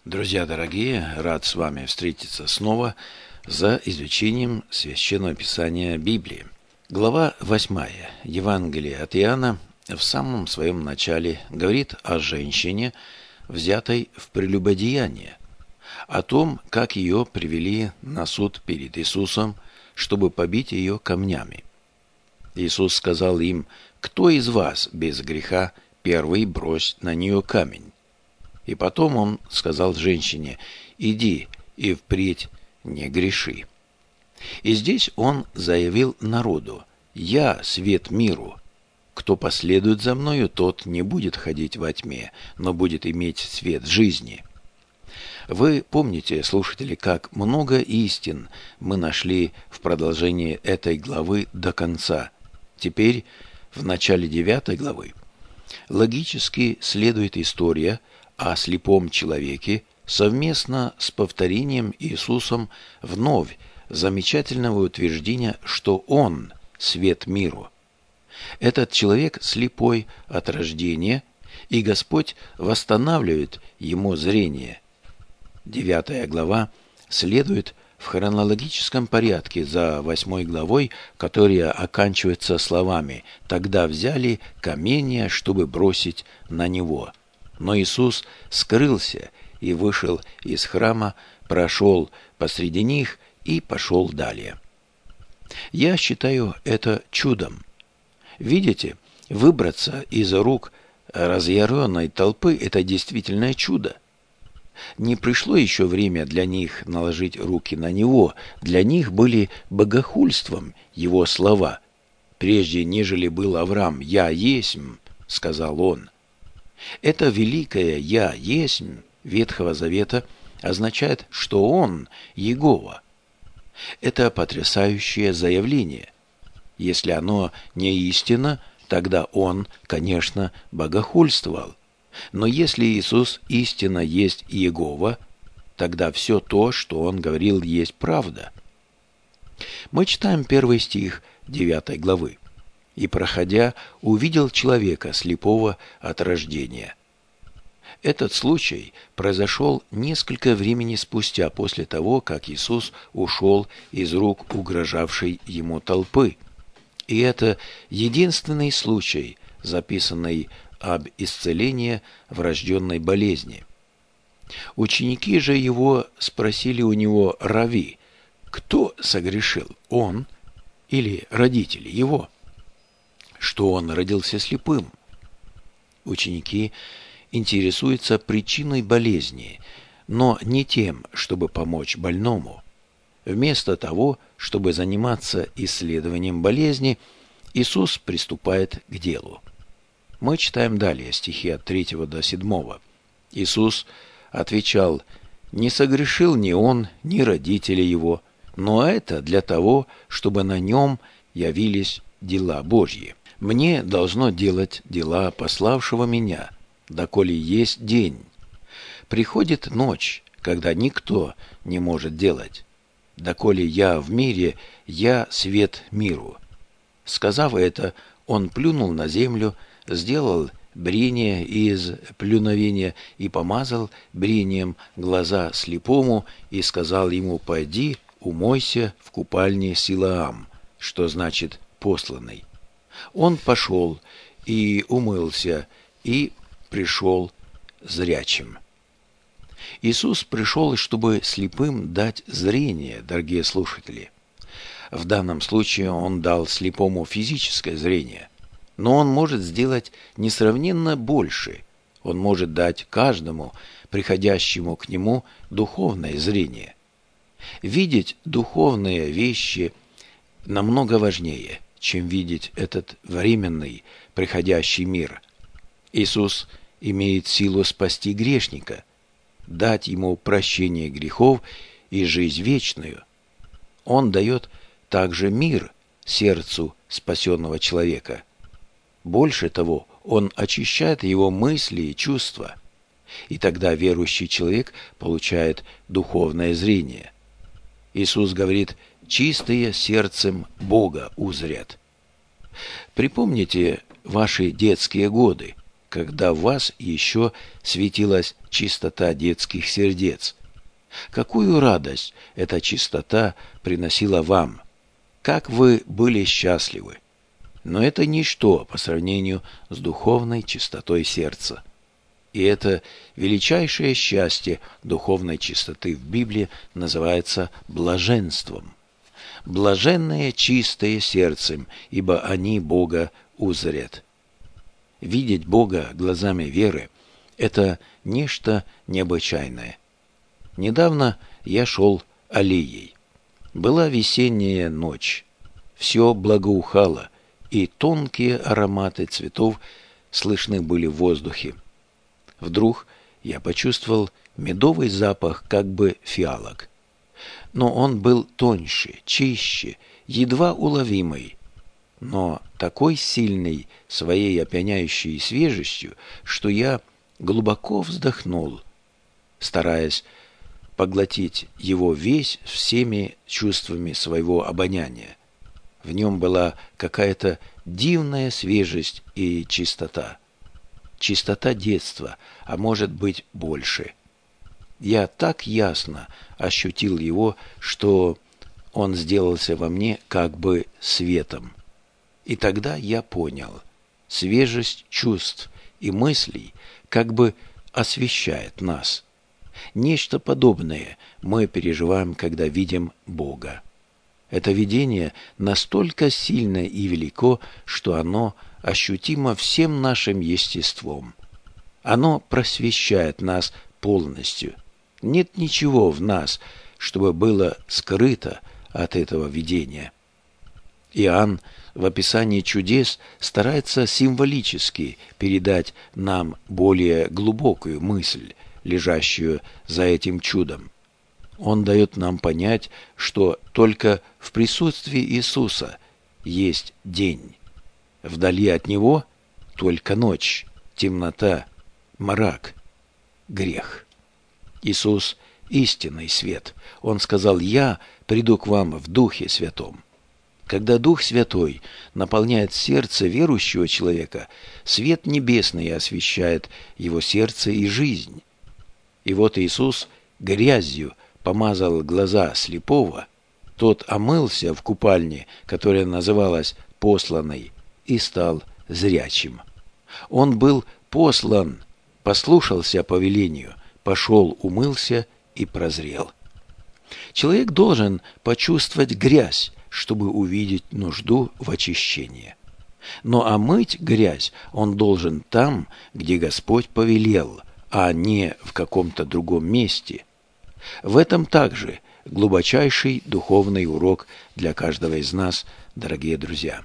Друзья дорогие, рад с вами встретиться снова за изучением Священного Писания Библии. Глава 8 Евангелия от Иоанна в самом своем начале говорит о женщине, взятой в прелюбодеяние, о том, как ее привели на суд перед Иисусом, чтобы побить ее камнями. Иисус сказал им: «Кто из вас без греха, первый брось на нее камень». И потом он сказал женщине: «Иди и впредь не греши». И здесь он заявил народу: «Я свет миру. Кто последует за мною, тот не будет ходить во тьме, но будет иметь свет жизни». Вы помните, слушатели, как много истин мы нашли в продолжении этой главы до конца. Теперь, в начале 9 главы, логически следует история о слепом человеке совместно с повторением Иисусом вновь замечательного утверждения, что Он – свет миру. Этот человек слепой от рождения, и Господь восстанавливает ему зрение. 9 глава следует в хронологическом порядке за 8 главой, которая оканчивается словами: «Тогда взяли каменья, чтобы бросить на него». Но Иисус скрылся и вышел из храма, прошел посреди них и пошел далее. Я считаю это чудом. Видите, выбраться из рук разъяренной толпы – это действительно чудо. Не пришло еще время для них наложить руки на него. Для них были богохульством его слова. «Прежде нежели был Авраам, я есмь», – сказал он. Это великое «Я есмь» Ветхого Завета означает, что Он – Иегова. Это потрясающее заявление. Если оно не истина, тогда Он, конечно, богохульствовал. Но если Иисус истинно есть Иегова, тогда все то, что Он говорил, есть правда. Мы читаем 1 стих 9 главы. «И, проходя, увидел человека, слепого от рождения». Этот случай произошел несколько времени спустя после того, как Иисус ушел из рук угрожавшей ему толпы. И это единственный случай, записанный об исцелении врожденной болезни. Ученики же его спросили у него: «Рави, кто согрешил, он или родители его, что он родился слепым?» Ученики интересуются причиной болезни, но не тем, чтобы помочь больному. Вместо того, чтобы заниматься исследованием болезни, Иисус приступает к делу. Мы читаем далее стихи от 3 до 7. Иисус отвечал: «Не согрешил ни он, ни родители его, но это для того, чтобы на нем явились дела Божьи. Мне должно делать дела пославшего меня, доколе есть день. Приходит ночь, когда никто не может делать. Доколе я в мире, я свет миру». Сказав это, он плюнул на землю, сделал брение из плюновения и помазал брением глаза слепому и сказал ему: «Пойди, умойся в купальне Силоам», что значит «посланный». Он пошел и умылся, и пришел зрячим. Иисус пришел, чтобы слепым дать зрение, дорогие слушатели. В данном случае Он дал слепому физическое зрение, но Он может сделать несравненно больше. Он может дать каждому, приходящему к Нему, духовное зрение. Видеть духовные вещи намного важнее, чем видеть этот временный, приходящий мир. Иисус имеет силу спасти грешника, дать ему прощение грехов и жизнь вечную. Он дает также мир сердцу спасенного человека. Больше того, он очищает его мысли и чувства, и тогда верующий человек получает духовное зрение. Иисус говорит: «Чистые сердцем Бога узрят». Припомните ваши детские годы, когда в вас еще светилась чистота детских сердец. Какую радость эта чистота приносила вам! Как вы были счастливы! Но это ничто по сравнению с духовной чистотой сердца. И это величайшее счастье духовной чистоты в Библии называется блаженством. Блаженные чистые сердцем, ибо они Бога узрят. Видеть Бога глазами веры – это нечто необычайное. Недавно я шел аллеей. Была весенняя ночь. Все благоухало, и тонкие ароматы цветов слышны были в воздухе. Вдруг я почувствовал медовый запах как бы фиалок. Но он был тоньше, чище, едва уловимый, но такой сильный своей опьяняющей свежестью, что я глубоко вздохнул, стараясь поглотить его весь всеми чувствами своего обоняния. В нем была какая-то дивная свежесть и чистота. Чистота детства, а может быть больше. Я так ясно ощутил его, что он сделался во мне как бы светом. И тогда я понял, свежесть чувств и мыслей как бы освещает нас. Нечто подобное мы переживаем, когда видим Бога. Это видение настолько сильно и велико, что оно ощутимо всем нашим естеством. Оно просвещает нас полностью. Нет ничего в нас, чтобы было скрыто от этого видения. Иоанн в описании чудес старается символически передать нам более глубокую мысль, лежащую за этим чудом. Он дает нам понять, что только в присутствии Иисуса есть день. Вдали от Него только ночь, темнота, мрак, грех. Иисус – истинный свет. Он сказал: «Я приду к вам в Духе Святом». Когда Дух Святой наполняет сердце верующего человека, свет небесный освещает его сердце и жизнь. И вот Иисус грязью помазал глаза слепого, тот омылся в купальне, которая называлась посланной, и стал зрячим. Он был послан, послушался повелению, пошел, умылся и прозрел. Человек должен почувствовать грязь, чтобы увидеть нужду в очищении. Но омыть грязь он должен там, где Господь повелел, а не в каком-то другом месте. В этом также глубочайший духовный урок для каждого из нас, дорогие друзья.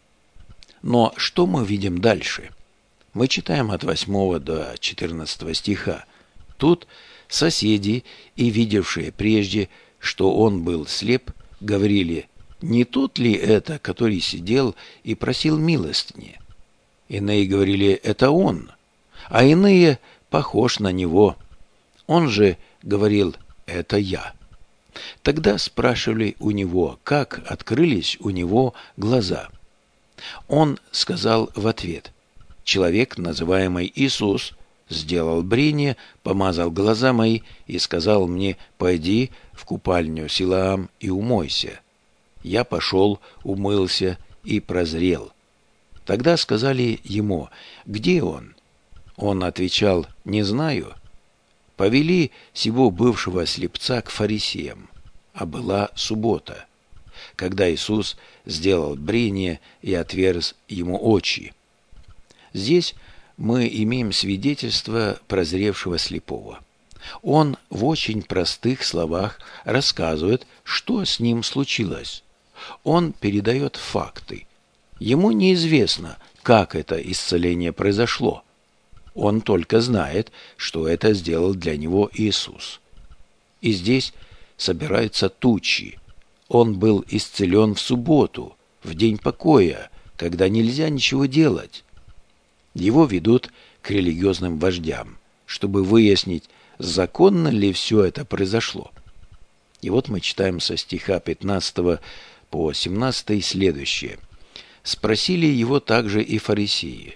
Но что мы видим дальше? Мы читаем от 8 до 14 стиха. Тут соседи и видевшие прежде, что он был слеп, говорили: «Не тот ли это, который сидел и просил милостыни?» Иные говорили: «Это он», а иные: «Похож на него». Он же говорил: «Это я». Тогда спрашивали у него, как открылись у него глаза. Он сказал в ответ: «Человек, называемый Иисус, сделал брение, помазал глаза мои и сказал мне: пойди в купальню Силоам и умойся. Я пошел, умылся и прозрел». Тогда сказали ему: «Где он?» Он отвечал: «Не знаю». Повели сего бывшего слепца к фарисеям, а была суббота, когда Иисус сделал брение и отверз ему очи. Здесь мы имеем свидетельство прозревшего слепого. Он в очень простых словах рассказывает, что с ним случилось. Он передает факты. Ему неизвестно, как это исцеление произошло. Он только знает, что это сделал для него Иисус. И здесь собираются тучи. Он был исцелен в субботу, в день покоя, когда нельзя ничего делать. Его ведут к религиозным вождям, чтобы выяснить, законно ли все это произошло. И вот мы читаем со стиха 15 по 17 следующее. «Спросили его также и фарисеи: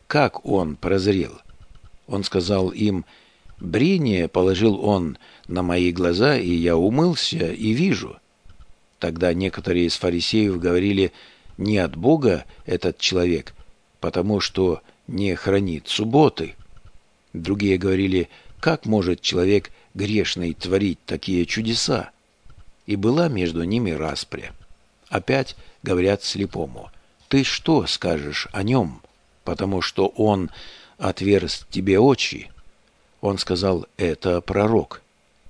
как он прозрел. Он сказал им: «Брение положил он на мои глаза, и я умылся, и вижу». Тогда некоторые из фарисеев говорили: «Не от Бога этот человек, потому что не хранит субботы». Другие говорили: «Как может человек грешный творить такие чудеса?» И была между ними распря. Опять говорят слепому: «Ты что скажешь о нем, потому что он отверз тебе очи?» Он сказал: «Это пророк».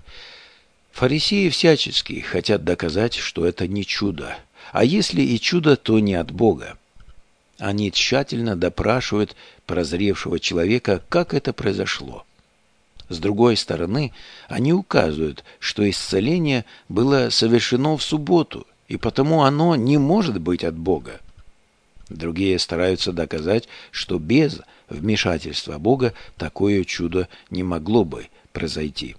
Фарисеи всячески хотят доказать, что это не чудо, а если и чудо, то не от Бога. Они тщательно допрашивают прозревшего человека, как это произошло. С другой стороны, они указывают, что исцеление было совершено в субботу, и потому оно не может быть от Бога. Другие стараются доказать, что без вмешательства Бога такое чудо не могло бы произойти.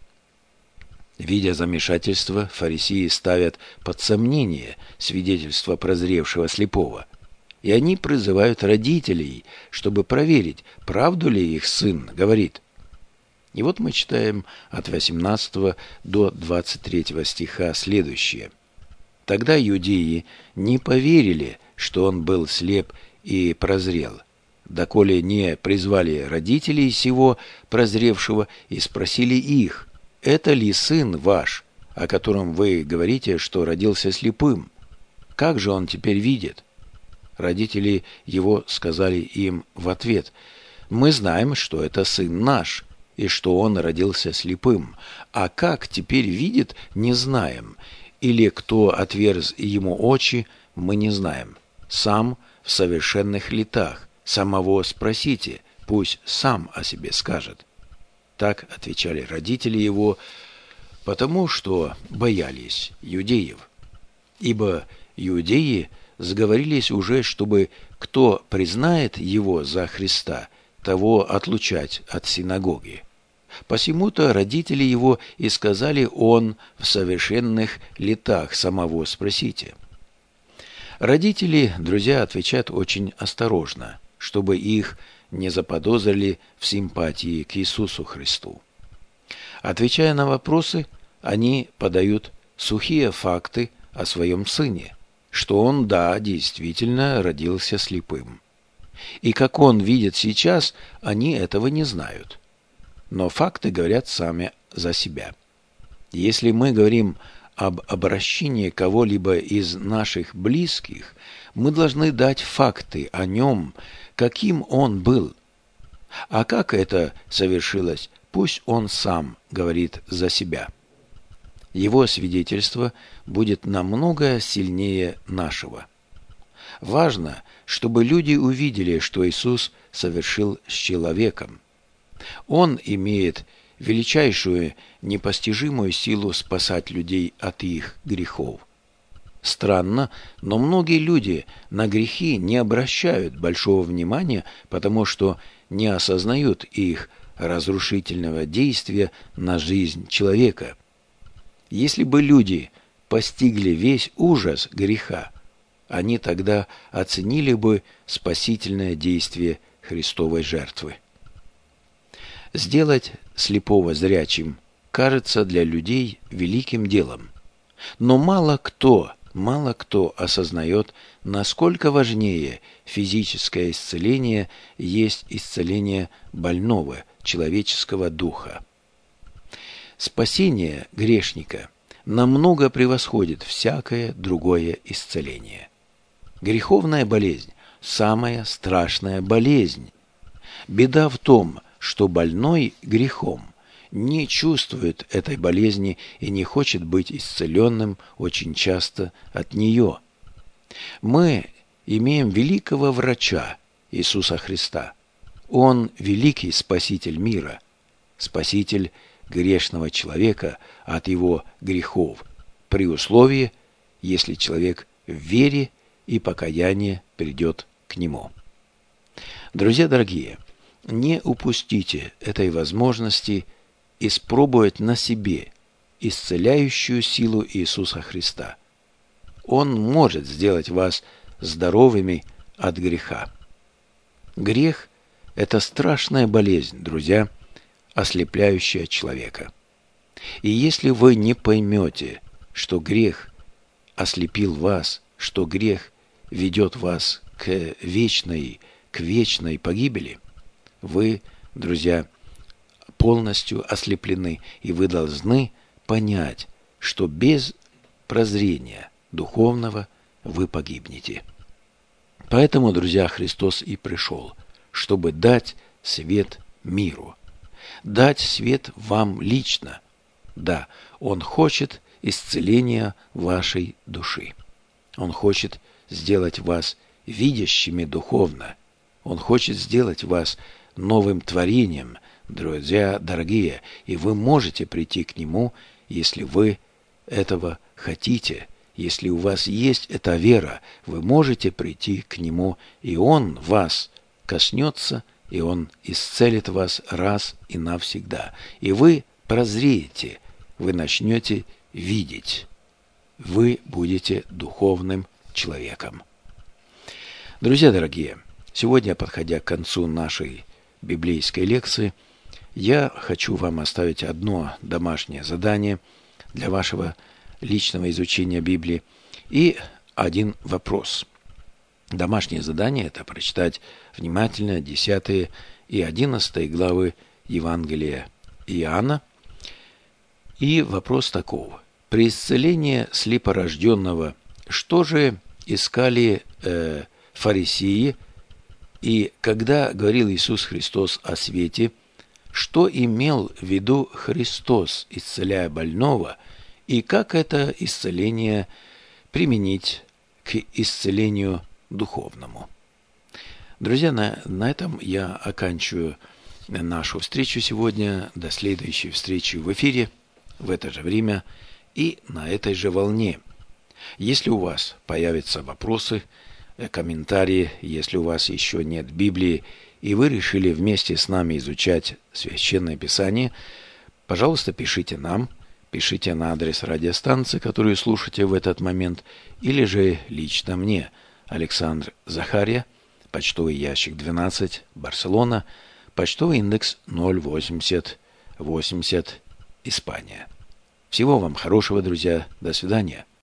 Видя замешательство, фарисеи ставят под сомнение свидетельство прозревшего слепого, и они призывают родителей, чтобы проверить, правду ли их сын говорит. И вот мы читаем от 18 до 23 стиха следующее. «Тогда иудеи не поверили, что он был слеп и прозрел, доколе не призвали родителей сего прозревшего и спросили их: это ли сын ваш, о котором вы говорите, что родился слепым? Как же он теперь видит?» Родители его сказали им в ответ: «Мы знаем, что это сын наш, и что он родился слепым, а как теперь видит, не знаем, или кто отверз ему очи, мы не знаем. Сам в совершенных летах, самого спросите, пусть сам о себе скажет». Так отвечали родители его, потому что боялись иудеев. Ибо иудеи сговорились уже, чтобы кто признает его за Христа, того отлучать от синагоги. Посему-то родители его и сказали: «Он в совершенных летах, самого спросите». Родители, друзья, отвечают очень осторожно, чтобы их не заподозрили в симпатии к Иисусу Христу. Отвечая на вопросы, они подают сухие факты о своем сыне, что он, да, действительно родился слепым. И как он видит сейчас, они этого не знают. Но факты говорят сами за себя. Если мы говорим об обращении кого-либо из наших близких, мы должны дать факты о нем, каким он был. А как это совершилось, пусть он сам говорит за себя. Его свидетельство будет намного сильнее нашего. Важно, чтобы люди увидели, что Иисус совершил с человеком. Он имеет величайшую непостижимую силу спасать людей от их грехов. Странно, но многие люди на грехи не обращают большого внимания, потому что не осознают их разрушительного действия на жизнь человека. Если бы люди постигли весь ужас греха, они тогда оценили бы спасительное действие Христовой жертвы. Сделать слепого зрячим кажется для людей великим делом, но мало кто осознает, насколько важнее физическое исцеление есть исцеление больного человеческого духа. Спасение грешника намного превосходит всякое другое исцеление. Греховная болезнь – самая страшная болезнь. Беда в том, что больной грехом не чувствует этой болезни и не хочет быть исцеленным очень часто от нее. Мы имеем великого врача Иисуса Христа. Он великий Спаситель мира, Спаситель грешного человека от его грехов, при условии, если человек в вере и покаянии придет к нему. Друзья дорогие, не упустите этой возможности испробовать на себе исцеляющую силу Иисуса Христа. Он может сделать вас здоровыми от греха. Грех – Это страшная болезнь, друзья, ослепляющая человека. И если вы не поймете, что грех ослепил вас, что грех ведет вас к вечной погибели, вы, друзья, полностью ослеплены, и вы должны понять, что без прозрения духовного вы погибнете. Поэтому, друзья, Христос и пришел, чтобы дать свет миру, дать свет вам лично. Да, Он хочет исцеления вашей души. Он хочет сделать вас видящими духовно. Он хочет сделать вас новым творением, друзья дорогие, и вы можете прийти к Нему, если вы этого хотите. Если у вас есть эта вера, вы можете прийти к Нему, и Он вас коснется, и Он исцелит вас раз и навсегда. И вы прозреете, вы начнете видеть. Вы будете духовным человеком. Друзья дорогие, сегодня, подходя к концу нашей библейской лекции, я хочу вам оставить одно домашнее задание для вашего личного изучения Библии и один вопрос. Домашнее задание – это прочитать внимательно 10 и 11 главы Евангелия Иоанна. И вопрос таков. При исцелении слепорожденного что же искали фарисеи? И когда говорил Иисус Христос о свете, что имел в виду Христос, исцеляя больного, и как это исцеление применить к исцелению духовному? Друзья, на этом я оканчиваю нашу встречу сегодня. До следующей встречи в эфире в это же время и на этой же волне. Если у вас появятся вопросы, комментарии, если у вас еще нет Библии, и вы решили вместе с нами изучать Священное Писание, пожалуйста, пишите нам, пишите на адрес радиостанции, которую слушаете в этот момент, или же лично мне, Александр Захария, почтовый ящик 12, Барселона, почтовый индекс 08080, Испания. Всего вам хорошего, друзья. До свидания.